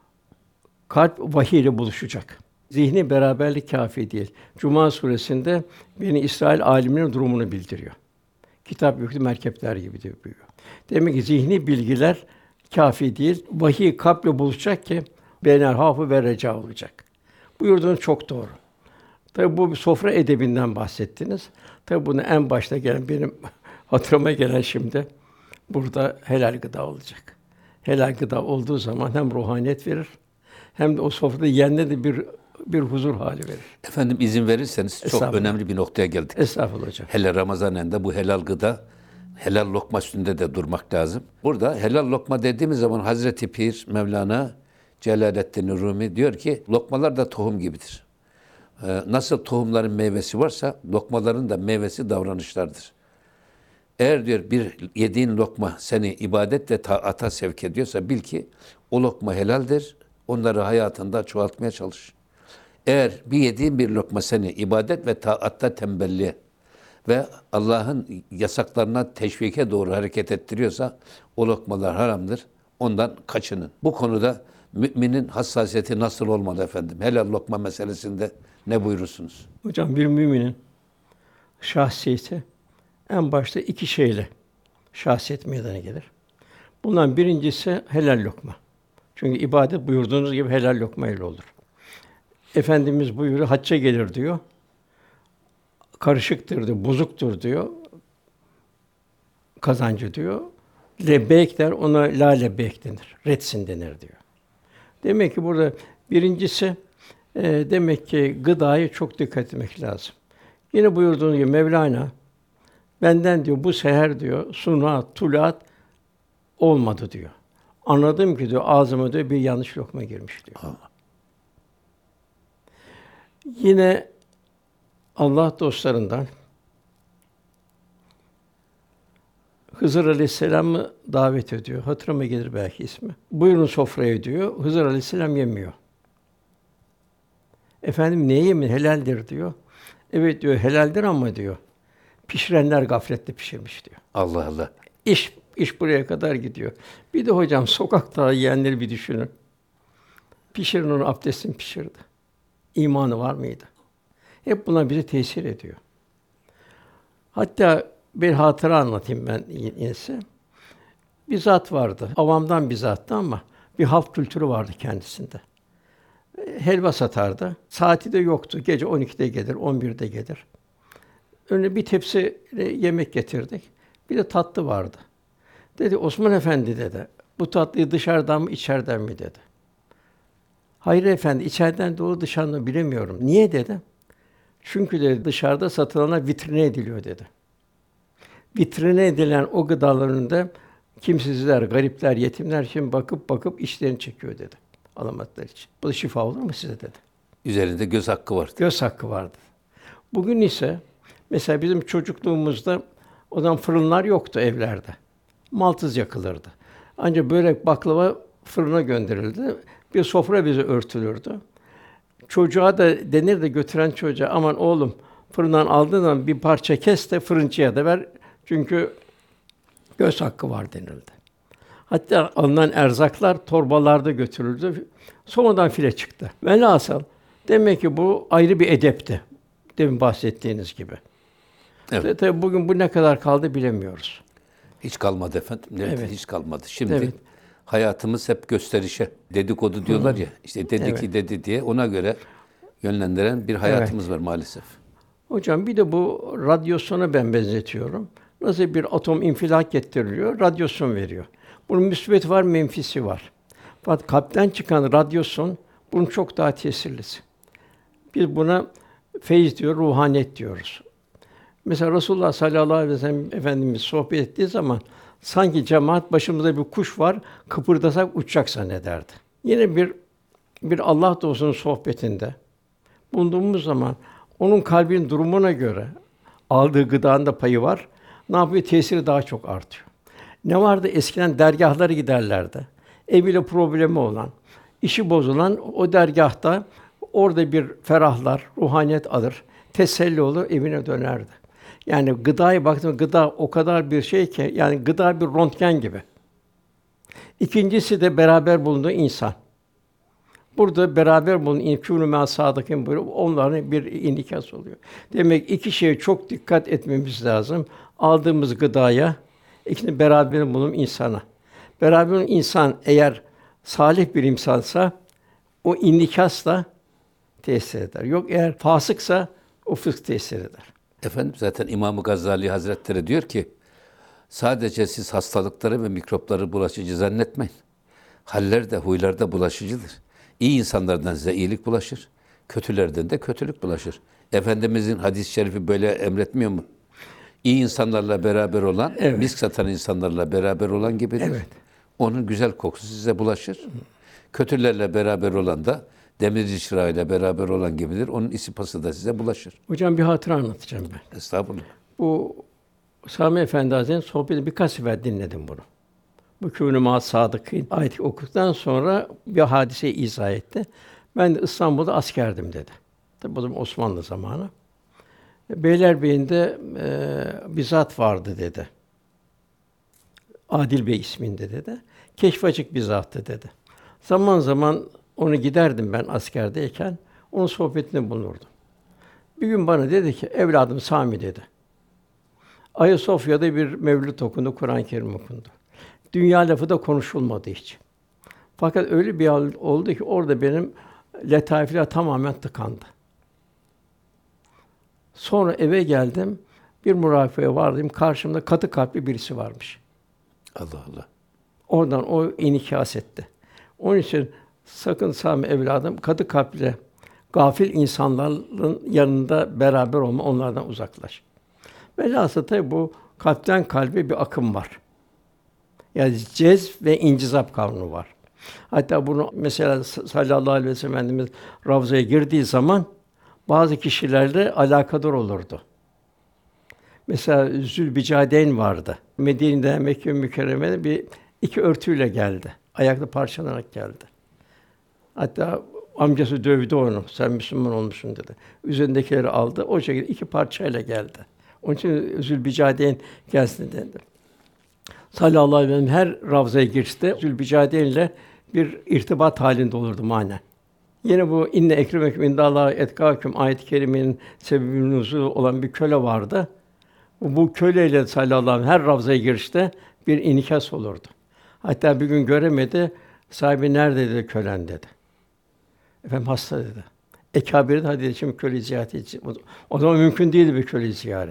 kalp vahiy ile buluşacak. Zihni beraberlik kâfi değil. Cuma suresinde Beni İsrail âlimlerinin durumunu bildiriyor. Kitap yüklü merkepler gibi diyor. Demek ki zihni bilgiler kâfi değil. Vahiy kalple buluşacak ki beynel hafı ve reca olacak. Buyurduğunuz çok doğru. Tabi bu bir sofra edebinden bahsettiniz. Tabi bunu en başta gelen benim hatırıma gelen şimdi burada helal gıda olacak. Helal gıda olduğu zaman hem ruhaniyet verir hem de o sofrada yiyende de bir bir huzur hali verir. Efendim izin verirseniz çok önemli bir noktaya geldik. Estağfurullah hocam. Hele Ramazan ayında bu helal gıda, helal lokma üstünde de durmak lazım. Burada helal lokma dediğimiz zaman Hazreti Pir Mevlana Celaleddin Rumi diyor ki lokmalar da tohum gibidir. Ee, nasıl tohumların meyvesi varsa lokmaların da meyvesi davranışlardır. Eğer diyor bir yediğin lokma seni ibadet ve taata sevk ediyorsa bil ki o lokma helaldir. Onları hayatında çoğaltmaya çalış. Eğer bir yediğin bir lokma seni ibadet ve taatta tembelliğe ve Allah'ın yasaklarına teşvike doğru hareket ettiriyorsa o lokmalar haramdır. Ondan kaçının. Bu konuda müminin hassasiyeti nasıl olmalı efendim? Helal lokma meselesinde ne buyurursunuz? Hocam bir müminin şahsiyeti en başta iki şeyle şahsiyet meydana gelir. Bundan birincisi helal lokma. Çünkü ibadet buyurduğunuz gibi helal lokma ile olur. Efendimiz buyuruyor, hacca gelir diyor. Karışıktır diyor, bozuktur diyor. Kazancı diyor. Lebbeyk der, ona la lebbeyk denir. Retsin denir diyor. Demek ki burada birincisi e, demek ki gıdaya çok dikkat etmek lazım. Yine buyurduğunuz gibi Mevlana benden diyor bu seher diyor sunat, tulat olmadı diyor. Anladım ki diyor ağzıma diyor bir yanlış lokma girmiş diyor. Allah. Yine Allah dostlarından Hızır Aleyhisselam'ı davet ediyor. Hatırıma gelir belki ismi. Buyurun sofraya diyor. Hızır Aleyhisselam yemiyor. Efendim neye yemin helaldir diyor. Evet diyor helaldir ama diyor pişirenler gafletle pişirmiş diyor. Allah Allah. İş iş buraya kadar gidiyor. Bir de hocam sokakta yiyenleri bir düşünün. Pişirin onu abdestini pişirdi. İmanı var mıydı? Hep bunlar bize tesir ediyor. Hatta bir hatıra anlatayım ben yine size. Bir zat vardı. Avamdan bir zattı ama bir halk kültürü vardı kendisinde. Helva satardı. Saati de yoktu. Gece on ikide gelir, on birde gelir. Önüne bir tepsi yemek getirdik. Bir de tatlı vardı. Dedi Osman Efendi dedi. Bu tatlıyı dışarıdan mı içeriden mi dedi. Hayır efendi, içeriden de o dışarıdan bilemiyorum. Niye dedi? Çünkü dedi dışarıda satılanlar vitrine ediliyor dedi. Vitrine edilen o gıdaların da kimsizler, garipler, yetimler için bakıp bakıp işlerini çekiyor dedi. Alamadıkları için. Bu da şifa olur mu size dedi. Üzerinde göz hakkı var. Göz hakkı vardı. Bugün ise mesela bizim çocukluğumuzda o zaman fırınlar yoktu evlerde. Maltız yakılırdı. Ancak börek, baklava fırına gönderildi. Bir sofra bezi örtülürdü. Çocuğa da denirdi götüren çocuğa aman oğlum fırından aldığın zaman bir parça kes de fırıncıya da ver. Çünkü göz hakkı var denildi. Hatta alınan erzaklar torbalarda götürüldü. Sonradan file çıktı. Velhasıl demek ki bu ayrı bir edepti. Demin bahsettiğiniz gibi. Evet. Tabii bugün bu ne kadar kaldı bilemiyoruz. Hiç kalmadı efendim. Evet, Evet. hiç kalmadı. Şimdi Evet. hayatımız hep gösterişe, dedikodu diyorlar ya. İşte dedi Evet. ki dedi diye ona göre yönlendiren bir hayatımız var maalesef. Hocam bir de bu radyasyona ben benzetiyorum. Nasıl bir atom infilak ettiriliyor, radyasyon veriyor. Bunun müsbeti var, menfisi var. Fakat kalpten çıkan radyasyon bunun çok daha tesirlisi. Biz buna feyiz diyor, ruhaniyet diyoruz. Mesela Resulullah sallallahu aleyhi ve sellem Efendimiz sohbet ettiği zaman sanki cemaat başımızda bir kuş var, kıpırdasak uçacak zannederdi. Yine bir bir Allah dostunun sohbetinde bulunduğumuz zaman onun kalbinin durumuna göre aldığı gıdanın da payı var. Ne yapıyor? Tesiri daha çok artıyor. Ne vardı? Eskiden dergâhlara giderlerdi. Eviyle problemi olan, işi bozulan o dergâhta orada bir ferahlar, ruhaniyet alır, teselli olur, evine dönerdi. Yani gıdaya baktığımda gıda o kadar bir şey ki yani gıda bir röntgen gibi. İkincisi de beraber bulunduğu insan. Burada beraber bulunan İnkûnû mâ sâdikîn buyuruyor. Onların bir inikas oluyor. Demek iki şeye çok dikkat etmemiz lazım. Aldığımız gıdaya, ikisini beraber bulunan insana. Beraber bulunan insan eğer salih bir insansa o inikasla tesir eder. Yok eğer fasıksa o fısk tesir eder. Efendim zaten İmam-ı Gazali Hazretleri diyor ki sadece siz hastalıkları ve mikropları bulaşıcı zannetmeyin. Haller de huylar da bulaşıcıdır. İyi insanlardan size iyilik bulaşır, kötülerden de kötülük bulaşır. Efendimizin hadis-i şerifi böyle emretmiyor mu? İyi insanlarla beraber olan, Evet. misk satan insanlarla beraber olan gibidir. Evet. Onun güzel kokusu size bulaşır. Kötülerle beraber olan da demirci çırağıyla beraber olan gibidir. Onun isipası da size bulaşır. Hocam bir hatıra anlatacağım ben. Estağfurullah. Bu Sami Efendi Hazretleri'nin sohbetini birkaç sefer dinledim bunu. Bu Kûnû mâ sâdıkîn ayeti okuduktan sonra bir hadiseyi izah etti. Ben de İstanbul'da askerdim dedi. Tabi bu zaman Osmanlı zamanı. Beylerbeyi'nde e, bir zat vardı dedi. Adil Bey isminde dedi. Keşfi açık bir zattı dedi. Zaman zaman onu giderdim ben askerdeyken, onun sohbetinde bulunurdum. Bir gün bana dedi ki, evladım Sami dedi. Ayasofya'da bir mevlüt okundu, Kur'an-ı Kerim okundu. Dünya lafı da konuşulmadı hiç. Fakat öyle bir hal oldu ki orada benim letaifler tamamen tıkandı. Sonra eve geldim, bir mürafıya vardım, karşımda katı kalpli birisi varmış. Allah Allah. Oradan o inikas etti. Onun için sakın Sami evladım, katı kalpli, gafil insanların yanında beraber olma, onlardan uzaklaş. Velhâsıl tabi bu kalpten kalbe bir akım var. Yani cezb ve incizap kavramı var. Hatta bunu mesela sallallahu aleyhi ve sellem Efendimiz Ravza'ya girdiği zaman bazı kişilerle alakadar olurdu. Mesela Zülbicadeyn vardı. Medine'den Mekke-i Mükerreme'ye bir iki örtüyle geldi. Ayakta parçalanarak geldi. Hatta amcası dövdü onu. Sen Müslüman olmuşsun dedi. Üzerindekileri aldı. O şekilde iki parçayla geldi. Onun için Zülbicadeyn gelsin dedi. Sallallahu aleyhi ve sellem her Ravza'ya girişte Zülbicadeyn ile bir irtibat halinde olurdu manen. Yine bu inne ekremekum indallâhi etkâküm ayet-i kerimenin sebebi nuzûlü olan bir köle vardı. Bu köleyle sallallahu aleyhi ve sellem her Ravza'ya girişte bir inikas olurdu. Hatta bir gün göremedi. Sahibi nerede dedi kölen dedi. Efendim hasta dedi. Ekâbir de hadi dedi, şimdi köleyi ziyaret edeceğim. O zaman mümkün değildi bir köleyi ziyaret.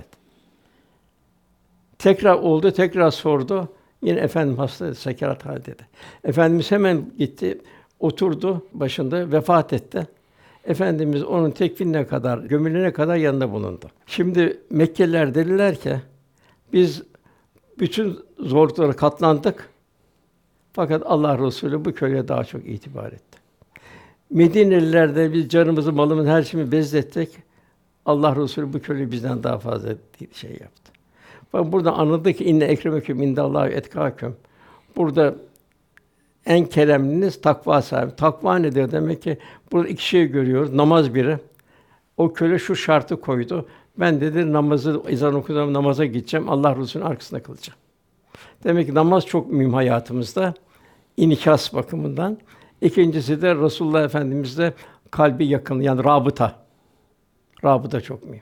Tekrar oldu, tekrar sordu. Yine efendim hasta dedi, sekerat hâli dedi. Efendimiz hemen gitti, oturdu başında, vefat etti. Efendimiz onun tekfinine kadar, gömülene kadar yanında bulundu. Şimdi Mekkeliler dediler ki, biz bütün zorluklara katlandık. Fakat Allah Resulü bu köleye daha çok itibar etti. Medineliler de biz canımızı, malımızı, her şeyimizi bezlettik. Allah Resulü bu köleyi bizden daha fazla şey yaptı. Bak burada anladık ki inne ekremeküm indallâhi etkâküm. Burada en keremliniz takva sahibi. Takva nedir? Demek ki burada iki şey görüyoruz. Namaz biri. O köle şu şartı koydu. Ben dedi namazı ezan okuduğum namaza gideceğim. Allah Resulü'nün arkasında kılacağım. Demek ki namaz çok mühim hayatımızda. İnikas bakımından. İkincisi de Resulullah Efendimiz'le kalbi yakın yani rabıta. Rabıta çok mühim.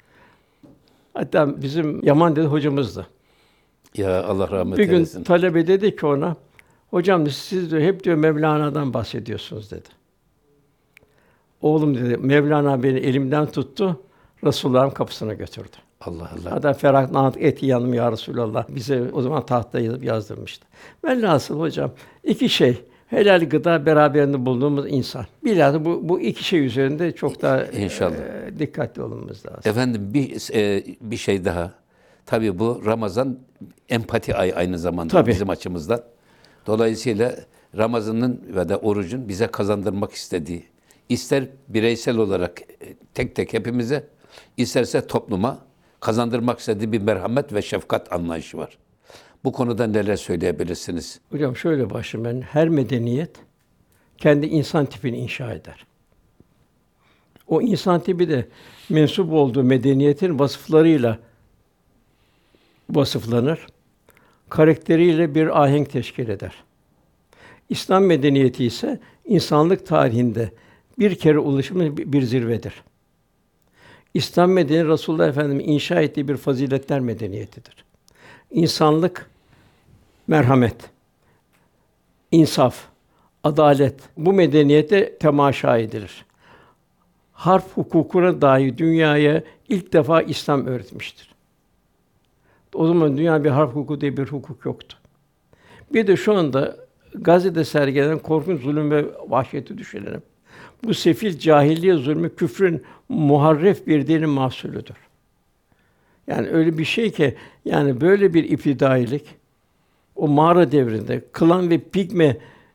Hatta bizim Yaman dedi hocamızdı. Ya Allah rahmet Bir gün eylesin. talebe dedi ki ona, hocam dedi, siz diyor hep diyor Mevlana'dan bahsediyorsunuz dedi. Oğlum dedi, Mevlana beni elimden tuttu, Resulullah'ın kapısına götürdü. Allah Allah. Hatta Ferah eti yanım ya Resulallah bize o zaman tahta yazıp yazdırmıştı. Velhasıl hocam iki şey helal gıda beraberinde bulunduğumuz insan. Bilhassa bu bu iki şey üzerinde çok daha İnşallah. E, dikkatli olmamız lazım. Efendim bir e, bir şey daha. Tabii bu Ramazan empati ayı aynı zamanda Tabii. bizim açımızdan. Dolayısıyla Ramazan'ın ve de orucun bize kazandırmak istediği, ister bireysel olarak e, tek tek hepimize, isterse topluma kazandırmak istediği bir merhamet ve şefkat anlayışı var. Bu konuda neler söyleyebilirsiniz? Hocam şöyle başlayayım ben. Her medeniyet kendi insan tipini inşa eder. O insan tipi de mensup olduğu medeniyetin vasıflarıyla vasıflanır. Karakteriyle bir ahenk teşkil eder. İslam medeniyeti ise insanlık tarihinde bir kere ulaşımı bir zirvedir. İslam medeniyeti Resulullah Efendimiz inşa ettiği bir faziletler medeniyetidir. İnsanlık, merhamet, insaf, adalet bu medeniyete temaşa edilir. Harp hukukuna dahi dünyaya ilk defa İslam öğretmiştir. O zaman dünya bir harp hukuku diye bir hukuk yoktu. Bir de şu anda Gazze'de sergilenen korkunç zulüm ve vahşeti düşünelim. Bu sefil cahiliye zulmü küfrün muharref bir dinin mahsulüdür. Yani öyle bir şey ki yani böyle bir iptidailik o mağara devrinde klan ve pigme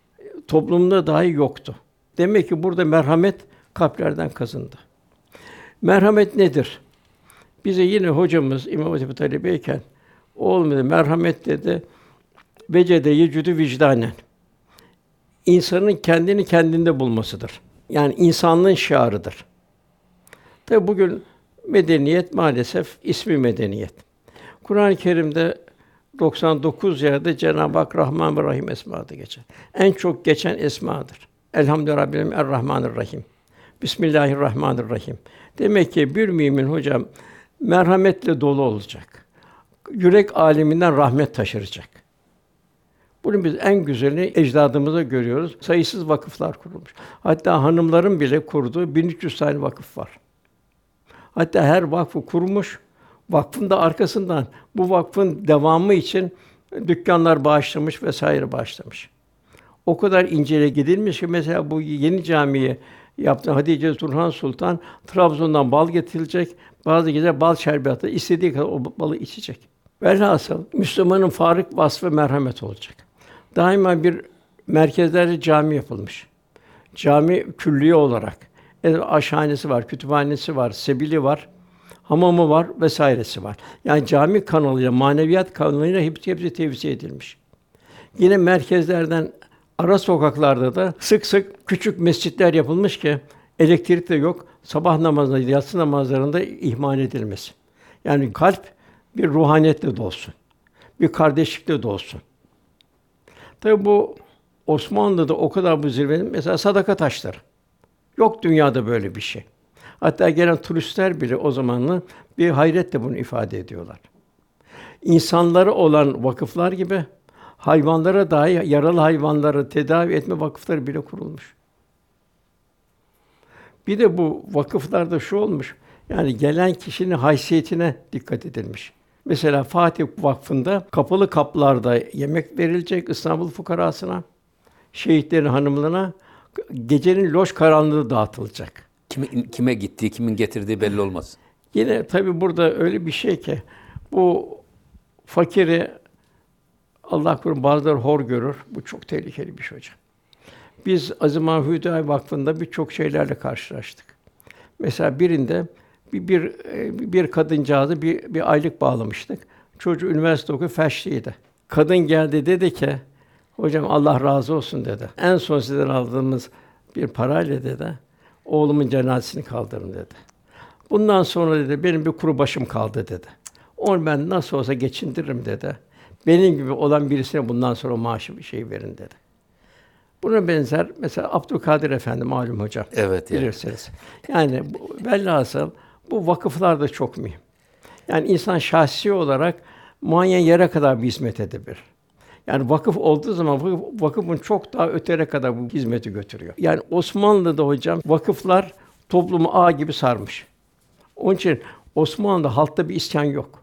toplumda dahi yoktu. Demek ki burada merhamet kalplerden kazındı. Merhamet nedir? Bize yine hocamız İmam Hatip talebeyken olmadı merhamet dedi. Vecede yecüdü vicdanen. İnsanın kendini kendinde bulmasıdır. Yani insanlığın şiarıdır. Tabi bugün medeniyet maalesef ismi medeniyet. Kur'an-ı Kerim'de doksan dokuz yerde Cenab-ı Hak Rahman ve Rahim esma adı geçer. En çok geçen esmadır. Elhamdülillahi Rabbil alemin er-Rahmanir-Rahim. Bismillahirrahmanirrahim. Demek ki bir mümin hocam merhametle dolu olacak. Yürek aleminden rahmet taşıracak. Bunun biz en güzelini ecdadımızda görüyoruz. Sayısız vakıflar kurulmuş. Hatta hanımların bile kurduğu bin üç yüz tane vakıf var. Hatta her vakfı kurmuş, vakfın da arkasından bu vakfın devamı için dükkanlar bağışlamış vesaire bağışlamış. O kadar incele gidilmiş ki mesela bu yeni camiyi yaptı Hatice Turhan Sultan Trabzon'dan bal getirilecek. Bazı gece bal şerbeti istediği kadar o balı içecek. Velhasıl Müslümanın farık vasfı merhamet olacak. Daima bir merkezlerde cami yapılmış. Cami külliye olarak yani aşhanesi var, kütüphanesi var, sebili var, hamamı var vesairesi var. Yani cami kanalıyla, maneviyat kanalıyla hepsi hepsi tevzi edilmiş. Yine merkezlerden ara sokaklarda da sık sık küçük mescitler yapılmış ki elektrik de yok. Sabah namazında, yatsı namazlarında ihmal edilmesi. Yani kalp bir ruhaniyetle dolsun. Bir kardeşlikle dolsun. Tabii bu Osmanlı'da o kadar bu zirvenin mesela sadaka taşları. Yok dünyada böyle bir şey. Hatta gelen turistler bile o zamanla bir hayretle bunu ifade ediyorlar. İnsanlara olan vakıflar gibi hayvanlara dahi yaralı hayvanları tedavi etme vakıfları bile kurulmuş. Bir de bu vakıflarda şu olmuş. Yani gelen kişinin haysiyetine dikkat edilmiş. Mesela Fatih Vakfı'nda kapalı kaplarda yemek verilecek İstanbul fukarasına, şehitlerin hanımlarına gecenin loş karanlığı dağıtılacak. Kime, kime gittiği, kimin getirdiği belli olmaz. Yine tabii burada öyle bir şey ki bu fakiri Allah korusun bazıları hor görür. Bu çok tehlikeli bir şey hocam. Biz Azimâ Hüdayi Vakfı'nda birçok şeylerle karşılaştık. Mesela birinde bir bir, bir kadıncağızı bir, bir aylık bağlamıştık. Çocuğu üniversite okuyor, felçliydi. Kadın geldi dedi ki, hocam Allah razı olsun dedi. En son sizden aldığımız bir parayla dedi, oğlumun cenazesini kaldırın dedi. Bundan sonra dedi benim bir kuru başım kaldı dedi. Onu ben nasıl olsa geçindiririm dedi. Benim gibi olan birisine bundan sonra maaşı bir şey verin dedi. Buna benzer mesela Abdülkadir Efendi malum hocam. Evet, yani. Bilirsiniz. Yani bu, velhasıl bu vakıflar da çok mühim. Yani insan şahsi olarak muayyen yere kadar bir hizmet edebilir. Yani vakıf olduğu zaman vakıf, vakıfın çok daha ötelere kadar bu hizmeti götürüyor. Yani Osmanlı'da hocam vakıflar toplumu ağ gibi sarmış. Onun için Osmanlı'da halkta bir isyan yok.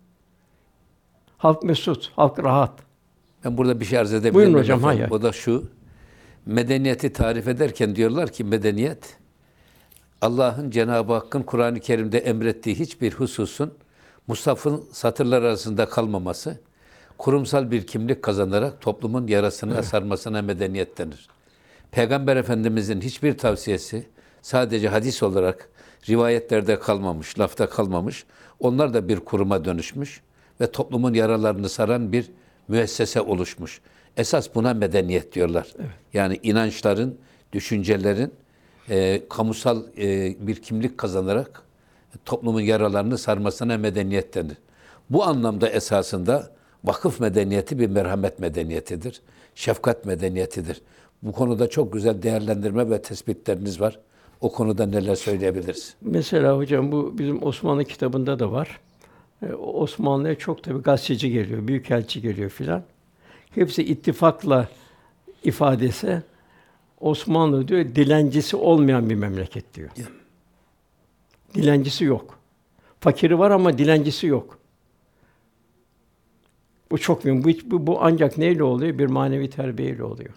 Halk mesut, halk rahat. Ben burada bir şey arz edebilir Buyurun miyim hocam, efendim? hayır. O da şu, medeniyeti tarif ederken diyorlar ki medeniyet, Allah'ın Cenab-ı Hakk'ın Kur'an-ı Kerim'de emrettiği hiçbir hususun mushafın satırlar arasında kalmaması, kurumsal bir kimlik kazanarak toplumun yarasını evet. sarmasına medeniyet denir. Peygamber Efendimizin hiçbir tavsiyesi sadece hadis olarak rivayetlerde kalmamış, lafta kalmamış. Onlar da bir kuruma dönüşmüş ve toplumun yaralarını saran bir müessese oluşmuş. Esas buna medeniyet diyorlar. Evet. Yani inançların, düşüncelerin e, kamusal e, bir kimlik kazanarak toplumun yaralarını sarmasına medeniyet denir. Bu anlamda esasında vakıf medeniyeti bir merhamet medeniyetidir. Şefkat medeniyetidir. Bu konuda çok güzel değerlendirme ve tespitleriniz var. O konuda neler söyleyebiliriz? Mesela hocam bu bizim Osmanlı kitabında da var. Ee, Osmanlı'ya çok tabii gazeteci geliyor, büyükelçi geliyor filan. Hepsi ittifakla ifadesi Osmanlı diyor dilencisi olmayan bir memleket diyor. Yeah. Dilencisi yok. Fakiri var ama dilencisi yok. Bu çok mühim. Bu, bu, bu ancak neyle oluyor? Bir manevi terbiyeyle oluyor.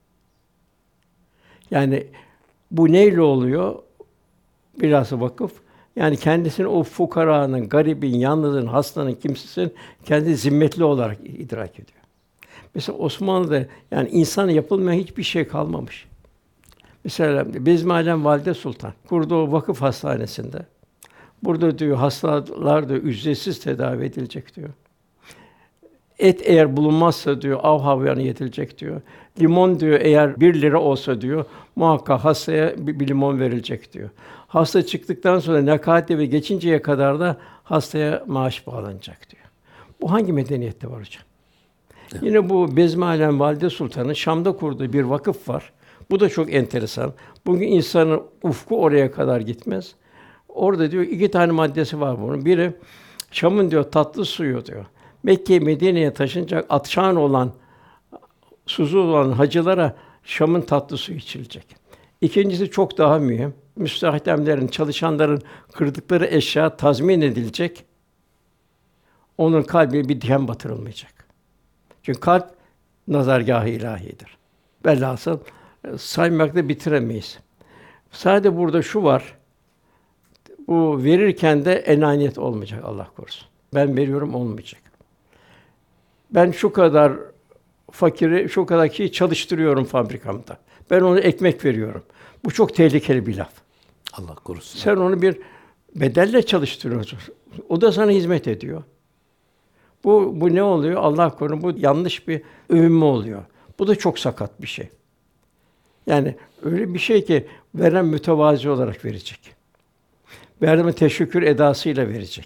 Yani bu neyle oluyor? Bilhassa vakıf. Yani kendisini o fukaranın, garibin, yalnızın, hastanın, kimsesinin kendi zimmetli olarak idrak ediyor. Mesela Osmanlı'da yani insana yapılmayan hiçbir şey kalmamış. Mesela Bezmialem Valide Sultan kurduğu vakıf hastanesinde burada diyor hastalar da ücretsiz tedavi edilecek diyor. Et eğer bulunmazsa diyor av havyanı yedilecek diyor. Limon diyor eğer bir lira olsa diyor muhakkak hastaya bir, bir limon verilecek diyor. Hasta çıktıktan sonra nekaat ve geçinceye kadar da hastaya maaş bağlanacak diyor. Bu hangi medeniyette var hocam? Evet. Yine bu Bezmialem Valide Sultan'ın Şam'da kurduğu bir vakıf var. Bu da çok enteresan. Bugün insanın ufku oraya kadar gitmez. Orada diyor iki tane maddesi var bunun. Biri Şam'ın diyor tatlı suyu diyor. Mekke Medine'ye taşınacak atşan olan susuz olan hacılara Şam'ın tatlı suyu içilecek. İkincisi çok daha mühim. Müstahdemlerin, çalışanların kırdıkları eşya tazmin edilecek. Onun kalbine bir diken batırılmayacak. Çünkü kalp nazargâh-ı ilâhidir. Velhasıl saymakla bitiremeyiz. Sadece burada şu var. Bu verirken de enaniyet olmayacak Allah korusun. Ben veriyorum olmayacak. Ben şu kadar fakiri, şu kadar kişiyi çalıştırıyorum fabrikamda. Ben ona ekmek veriyorum. Bu çok tehlikeli bir laf. Allah korusun. Sen onu bir bedelle çalıştırıyorsun. O da sana hizmet ediyor. Bu bu ne oluyor? Allah korusun. Bu yanlış bir övünme oluyor. Bu da çok sakat bir şey. Yani öyle bir şey ki veren mütevazi olarak verecek. Verdiğime teşekkür edasıyla verecek.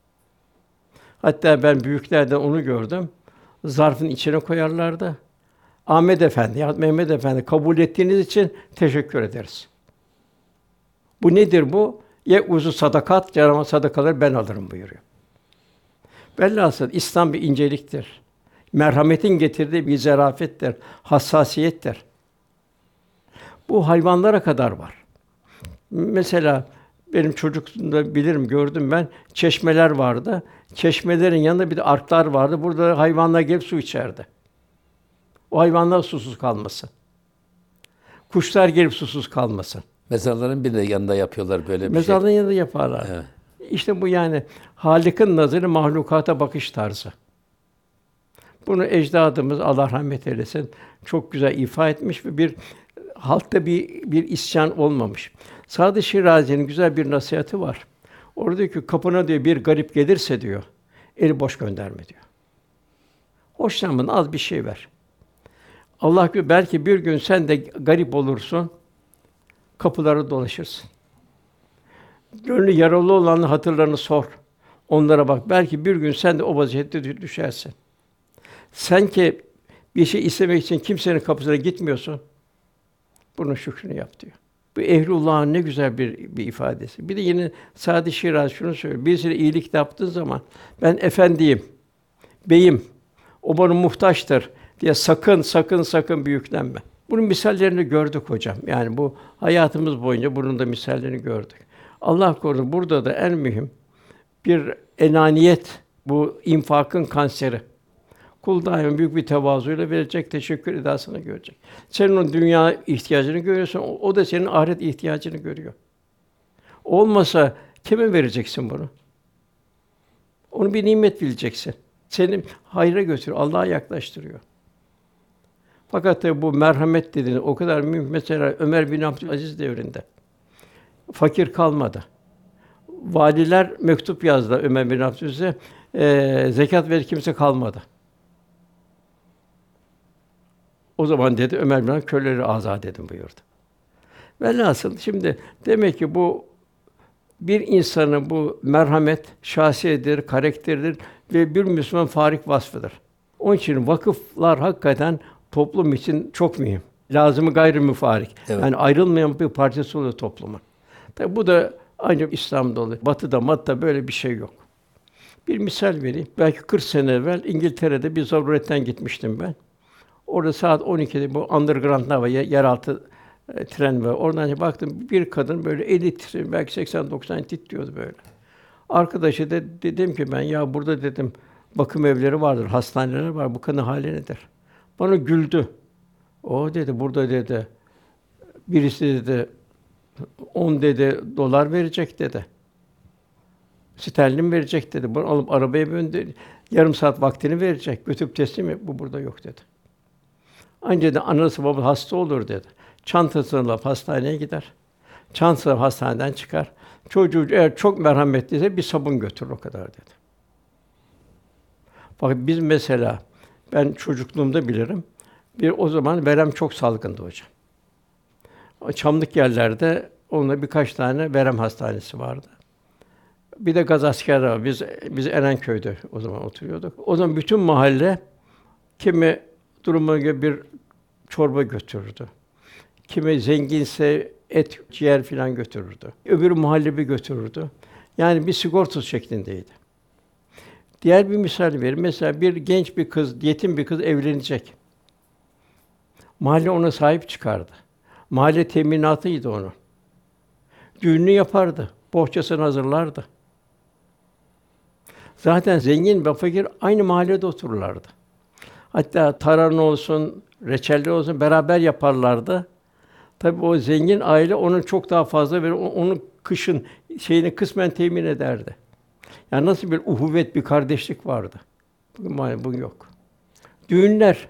Hatta ben büyüklerden onu gördüm. Zarfın içine koyarlardı. Ahmet Efendi ya Mehmet Efendi kabul ettiğiniz için teşekkür ederiz. Bu nedir bu? Ye uzu sadakat, Cenab-ı sadakaları ben alırım buyuruyor. Velhasıl İslam bir inceliktir. Merhametin getirdiği bir zarafettir, hassasiyettir. Bu hayvanlara kadar var. Mesela benim çocukluğumda bilirim, gördüm ben, çeşmeler vardı. Çeşmelerin yanında bir de arklar vardı. Burada hayvanlar gelip su içerdi. O hayvanlar susuz kalmasın. Kuşlar gelip susuz kalmasın. Mezarların bir de yanında yapıyorlar böyle bir Mezarların şey. yanında yaparlar. Evet. İşte bu yani Halık'ın nazarı mahlukata bakış tarzı. Bunu ecdadımız Allah rahmet eylesin çok güzel ifade etmiş ve bir halkta bir bir isyan olmamış. Sadı Şirazi'nin güzel bir nasihati var. Orada diyor ki kapına diyor bir garip gelirse diyor eli boş gönderme diyor. Hoşlanmadığın az bir şey ver. Allah diyor belki bir gün sen de garip olursun. Kapıları dolaşırsın. Gönlü yaralı olanın hatırlarını sor. Onlara bak. Belki bir gün sen de o vaziyette düşersin. Sen ki bir şey istemek için kimsenin kapısına gitmiyorsun. Bunun şükrünü yap diyor. Bu ehlullah'ın ne güzel bir bir ifadesi. Bir de yine Sadi Şirazi şunu söylüyor. Birisine iyilik yaptığın zaman ben efendiyim, beyim, o bana muhtaçtır diye sakın sakın sakın büyüklenme. Bunun misallerini gördük hocam. Yani bu hayatımız boyunca bunun da misallerini gördük. Allah korusun burada da en mühim bir enaniyet, bu infakın kanseri. Kul daima büyük bir tevazuyla verecek, teşekkür edasını görecek. Sen onun dünya ihtiyacını görüyorsun, o da senin ahiret ihtiyacını görüyor. Olmasa kime vereceksin bunu? Onu bir nimet bileceksin. Seni hayra götürüyor, Allah'a yaklaştırıyor. Fakat tabi bu merhamet dediğiniz o kadar mühim. Mesela Ömer bin Abdülaziz devrinde fakir kalmadı. Valiler mektup yazdı Ömer bin Abdülaziz'e, e, zekat verir kimse kalmadı. O zaman dedi Ömer bin Abdülaziz köleleri azat edin buyurdu. Velhasıl şimdi demek ki bu bir insanın bu merhamet şahsiyetidir, karakteridir ve bir Müslüman farik vasfıdır. Onun için vakıflar hakikaten toplum için çok mühim. Lazımı gayrı müfarik. Evet. Yani ayrılmayan bir parçası oluyor toplumun. Tabi bu da ancak İslam'da oluyor. Batı'da, Matı'da böyle bir şey yok. Bir misal vereyim. Belki kırk sene evvel İngiltere'de bir zaruretten gitmiştim ben. Orada saat on ikide bu underground var, yeraltı e, tren var. Oradan baktım bir kadın böyle eli titriyor, belki seksen doksan titriyordu böyle. Arkadaşı da dedim ki ben ya burada dedim bakım evleri vardır, hastaneler var. Bu kadın hali nedir? Bana güldü. O dedi burada dedi birisi dedi on dedi dolar verecek dedi. Sterlin verecek dedi. Bunu alıp arabaya bindir. Yarım saat vaktini verecek. Götürüp teslim et. Bu burada yok dedi. Anca da anası babası hasta olur dedi. Çantasını alıp hastaneye gider. Çantası hastaneden çıkar. Çocuğu eğer çok merhametliyse bir sabun götürür o kadar dedi. Fakat biz mesela ben çocukluğumda bilirim. Bir o zaman verem çok salgındı hocam. Çamlık yerlerde onunla birkaç tane verem hastanesi vardı. Bir de Gazasker'de var. Biz biz Erenköy'de o zaman oturuyorduk. O zaman bütün mahalle kimi duruma göre bir çorba götürürdü. Kimi zenginse et, ciğer filan götürürdü. Öbürü muhallebi götürürdü. Yani bir sigorta şeklindeydi. Diğer bir misal vereyim. Mesela bir genç bir kız, yetim bir kız evlenecek. Mahalle ona sahip çıkardı. Mahalle teminatıydı onu. Düğününü yapardı, bohçasını hazırlardı. Zaten zengin ve fakir aynı mahallede otururlardı. Hatta taran olsun, reçelli olsun beraber yaparlardı. Tabii o zengin aile onun çok daha fazla verir, onun kışın şeyini kısmen temin ederdi. Yani nasıl bir uhuvvet, bir kardeşlik vardı. Bugün maalesef bugün yok. Düğünler,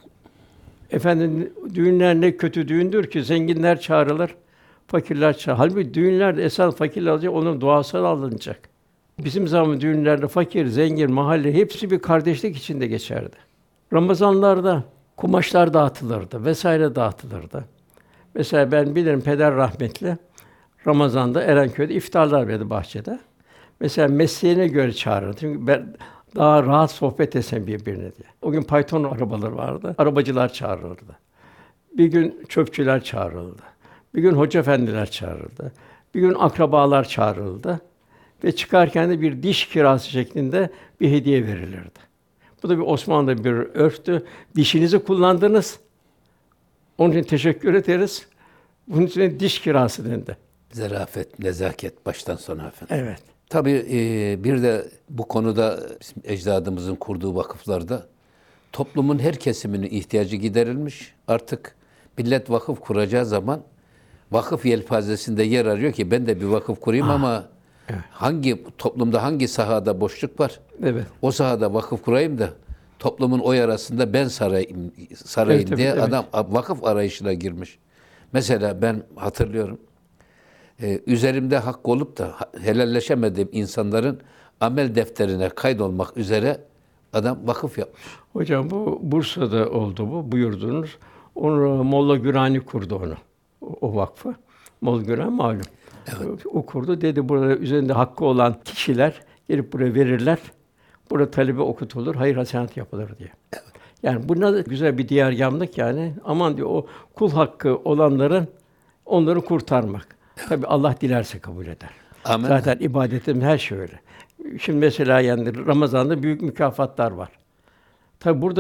efendim düğünler ne kötü düğündür ki zenginler çağrılır, fakirler çağrılır. Halbuki düğünlerde esas fakirler alacak, onun duası alınacak. Bizim zaman düğünlerde fakir, zengin, mahalle hepsi bir kardeşlik içinde geçerdi. Ramazanlarda kumaşlar dağıtılırdı vesaire dağıtılırdı. Mesela ben bilirim peder rahmetli Ramazan'da Erenköy'de iftarlar verdi bahçede. Mesela mesleğine göre çağırırdı. Çünkü ben daha rahat sohbet etsen birbirine diye. O gün fayton arabaları vardı. Arabacılar çağırılırdı. Bir gün çöpçüler çağırıldı. Bir gün hoca efendiler çağırıldı. Bir gün akrabalar çağırıldı. Ve çıkarken de bir diş kirası şeklinde bir hediye verilirdi. Bu da bir Osmanlı'da bir örftü. Dişinizi kullandınız. Onun için teşekkür ederiz. Bunun için diş kirası dendi. Zarafet, nezaket baştan sona efendim. Evet. Tabii e, bir de bu konuda bizim ecdadımızın kurduğu vakıflarda toplumun her kesiminin ihtiyacı giderilmiş. Artık millet vakıf kuracağı zaman vakıf yelpazesinde yer arıyor ki ben de bir vakıf kurayım Ah, ama evet. hangi toplumda hangi sahada boşluk var? Evet. O sahada vakıf kurayım da toplumun oy arasında ben sarayım, sarayım Evet, diye evet, adam vakıf arayışına girmiş. Mesela ben hatırlıyorum. Ee, üzerimde hakkı olup da helalleşemediğim insanların amel defterine kaydolmak üzere adam vakıf yapmış. Hocam bu Bursa'da oldu bu buyurdunuz. Onu Molla Gürani kurdu onu. O, o vakfı. Molla Gürani malum. Evet. O kurdu. Dedi burada üzerinde hakkı olan kişiler gelip buraya verirler. Burada talebe okutulur, hayır hasenat yapılır diye. Evet. Yani bu ne güzel bir diyargâhlık yani. Aman diyor o kul hakkı olanların onları kurtarmak. Evet. Tabii Allah dilerse kabul eder. Amin. Zaten ibadetin her şey öyle. Şimdi mesela yani Ramazan'da büyük mükafatlar var. Tabii burada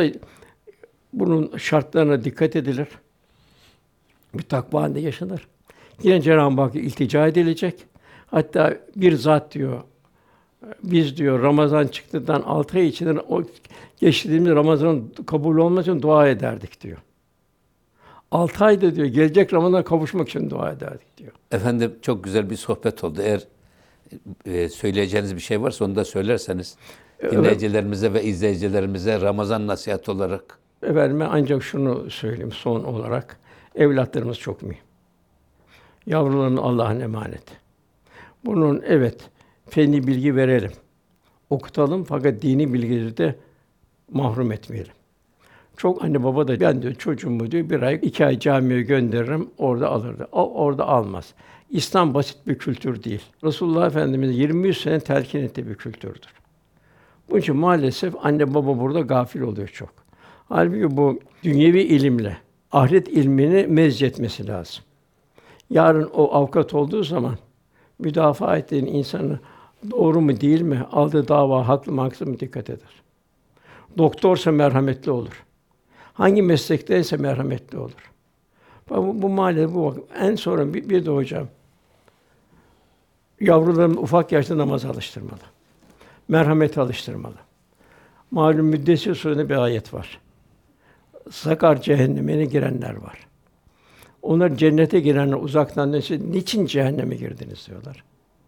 bunun şartlarına dikkat edilir. Bir takva halinde yaşanır. Yine Cenab-ı Hakk'a iltica edilecek. Hatta bir zat diyor, biz diyor Ramazan çıktıktan altı ay içinde o geçtiğimiz Ramazan kabul olması için dua ederdik diyor. Altı ayda diyor gelecek Ramazan'a kavuşmak için dua ederdik diyor. Efendim çok güzel bir sohbet oldu. Eğer e, söyleyeceğiniz bir şey varsa onu da söylerseniz dinleyicilerimize ve izleyicilerimize Ramazan nasihat olarak. Efendim ben ancak şunu söyleyeyim son olarak. Evlatlarımız çok mühim. Yavruların Allah'ın emaneti. Bunun evet fenni bilgi verelim. Okutalım fakat dini bilgileri de mahrum etmeyelim. Çok anne baba da ben diyor çocuğumu diyor bir ay iki ay camiye gönderirim orada alırdı. O orada almaz. İslam basit bir kültür değil. Resulullah Efendimiz yirmi üç sene telkin ettiği bir kültürdür. Bunun için maalesef anne baba burada gafil oluyor çok. Halbuki bu dünyevi ilimle ahiret ilmini mezcetmesi lazım. Yarın o avukat olduğu zaman müdafaa ettiğin insanı doğru mu değil mi, aldığı dava haklı mı haksız mı dikkat eder. Doktorsa merhametli olur. Hangi meslekteyse merhametli olur. Bu, bu maalesef bu en sonra bir, bir de hocam yavrularını ufak yaşta namaz alıştırmalı. Merhamet alıştırmalı. Malum Müddessir Sûresinde bir ayet var. Sakar cehennemine girenler var. Onlar cennete girenler uzaktan nesi, niçin cehenneme girdiniz diyorlar.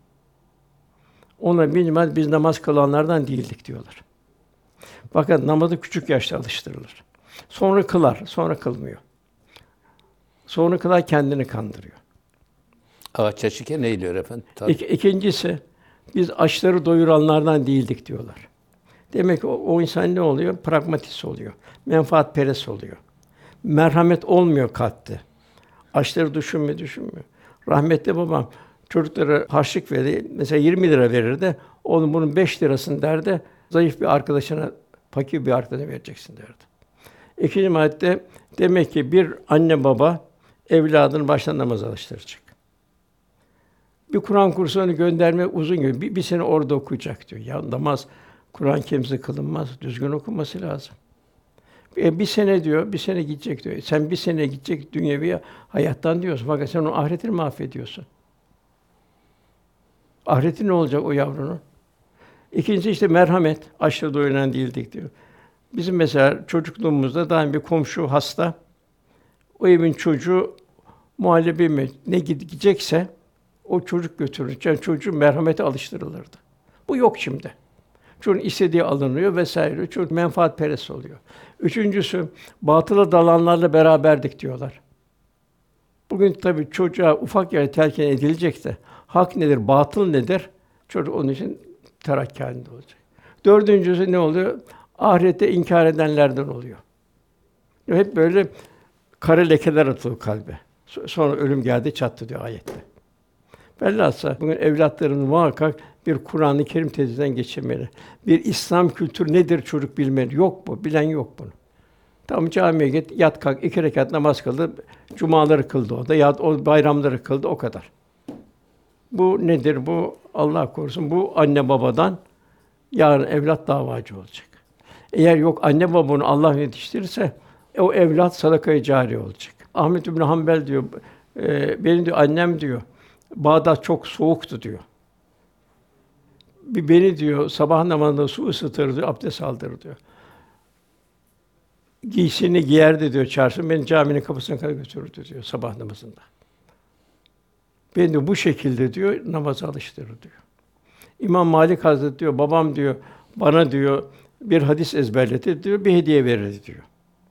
Onlar bilmez biz namaz kılanlardan değildik diyorlar. Fakat namazı küçük yaşta alıştırılır. Sonra kılar, sonra kılmıyor. Sonra kılar, kendini kandırıyor. Ağaç yaşken eğiliyor efendim. Tabii. İki, ikincisi, biz açları doyuranlardan değildik diyorlar. Demek ki o, o insan ne oluyor? Pragmatist oluyor. Menfaatperest oluyor. Merhamet olmuyor kalpte. Açları düşünmüyor, düşünmüyor. Rahmetli babam çocuklara harçlık verir, mesela yirmi lira verirdi. Oğlum bunun beş lirasını derdi, zayıf bir arkadaşına, fakir bir arkadaşına vereceksin derdi. İkinci madde, demek ki bir anne baba evladını baştan namaza alıştıracak. Bir Kur'an kursuna göndermek uzun gibi. Bir, bir sene orada okuyacak diyor. Ya namaz, Kur'an kimse kılınmaz, düzgün okunması lazım. E, bir sene diyor, bir sene gidecek diyor. Sen bir sene gidecek dünyevi hayattan diyorsun. Fakat sen onun ahiretini mahvediyorsun. Ahireti ne olacak o yavrunun? İkincisi işte merhamet. Açla doyuran değildik diyor. Bizim mesela çocukluğumuzda daim bir komşu hasta. O evin çocuğu muhallebi mi ne gidecekse o çocuk götürür. Yani çocuğun merhamete alıştırılırdı. Bu yok şimdi. Çocuğun istediği alınıyor vesaire. Çocuk menfaatperest oluyor. Üçüncüsü, batıla dalanlarla beraberdik diyorlar. Bugün tabii çocuğa ufak yerde telkin edilecek de hak nedir, batıl nedir? Çocuk onun için terakki halinde olacak. Dördüncüsü ne oluyor? Ahirette inkar edenlerden oluyor. Hep böyle kara lekeler atılıyor kalbe. Sonra ölüm geldi çattı diyor ayette. Velhâsıl bugün evlatlarını muhakkak bir Kur'an-ı Kerim tezisinden geçirmeli. Bir İslam kültürü nedir çocuk bilmeli. Yok bu, bilen yok bunu. Tamam camiye git, yat kalk, iki rekat namaz kıldı, cumaları kıldı o da, ya o bayramları kıldı, o kadar. Bu nedir? Bu Allah korusun, bu anne babadan yarın evlat davacı olacak. Eğer yok anne baba bunu Allah yetiştirirse o evlat sadaka-i cariye olacak. Ahmed İbn Hanbel diyor, e, benim diyor annem diyor, Bağdat çok soğuktu diyor. Bir beni diyor sabah namazında su ısıtırdı, abdest aldırır diyor. Giysini giyerdi diyor çarşın, beni caminin kapısına kadar götürürdü diyor sabah namazında. Beni diyor bu şekilde diyor namaza alıştırır diyor. İmam Malik Hazretleri diyor, babam diyor bana diyor bir hadis ezberletir diyor, bir hediye verirdi diyor.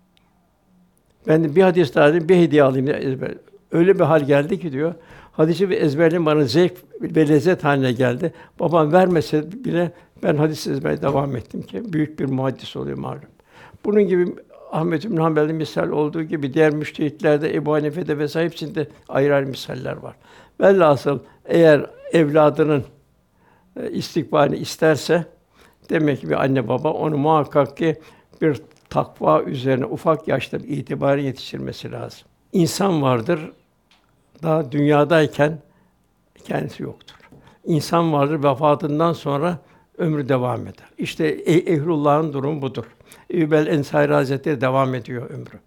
Ben de bir hadis daha dedim, bir hediye alayım diye ezber. Öyle bir hal geldi ki diyor, hadisi ve ezberlerim bana zevk ve lezzet haline geldi. Babam vermese bile ben hadis ezberlemeye devam ettim ki büyük bir muhaddis oluyor malum. Bunun gibi Ahmed İbn Hanbel'in misal olduğu gibi diğer müştehitlerde, Ebu Hanife'de vesaire hepsinde ayrı ayrı misaller var. Velhasıl eğer evladının e, istikbalini isterse demek ki bir anne baba onu muhakkak ki bir takva üzerine ufak yaşta itibaren yetiştirmesi lazım. İnsan vardır, daha dünyadayken kendisi yoktur. İnsan vardır, vefatından sonra ömrü devam eder. İşte e- ehlullah'ın durumu budur. Eyyûb el-Ensari Hazretleri devam ediyor ömrü.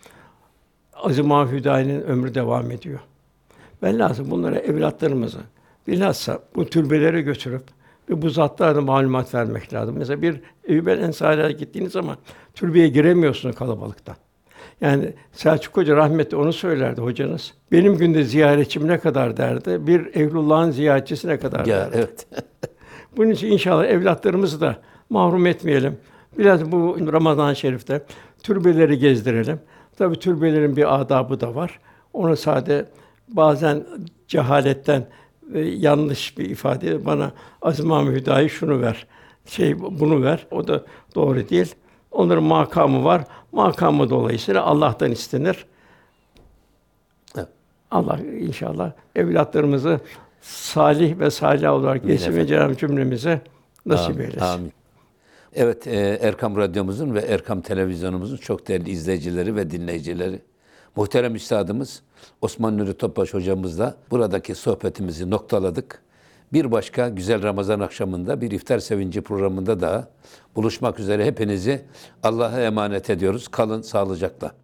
Aziz Mahmud Hüdayi'nin ömrü devam ediyor. Velhâsıl bunlara evlatlarımızı bilhassa bu türbelere götürüp ve bu zatlara malumat vermek lazım. Mesela bir Eyyûb el-Ensari'ye gittiğiniz zaman türbeye giremiyorsunuz kalabalıktan. Yani Selçuk Hoca rahmetli onu söylerdi hocanız. Benim günde ziyaretçim ne kadar derdi, bir ehlullah'ın ziyaretçisi ne kadar Ya, derdi. evet. Bunun için inşallah evlatlarımızı da mahrum etmeyelim. Biraz bu Ramazan-ı Şerif'te türbeleri gezdirelim. Tabii türbelerin bir adabı da var. Onu sade bazen cehaletten e, yanlış bir ifade bana Aziz Mahmud Hüdayi şunu ver, şey bunu ver. O da doğru değil. Onların makamı var. Makamı dolayısıyla Allah'tan istenir. Evet. Allah inşallah evlatlarımızı salih ve salih olarak yesin ve Cenab-ı cümlemize nasip Amin, eylesin. amin. Evet, e, Erkam Radyomuzun ve Erkam Televizyonumuzun çok değerli izleyicileri ve dinleyicileri, muhterem üstadımız Osman Nuri Topbaş hocamızla buradaki sohbetimizi noktaladık. Bir başka güzel Ramazan akşamında bir iftar sevinci programında daha buluşmak üzere hepinizi Allah'a emanet ediyoruz. Kalın sağlıcakla.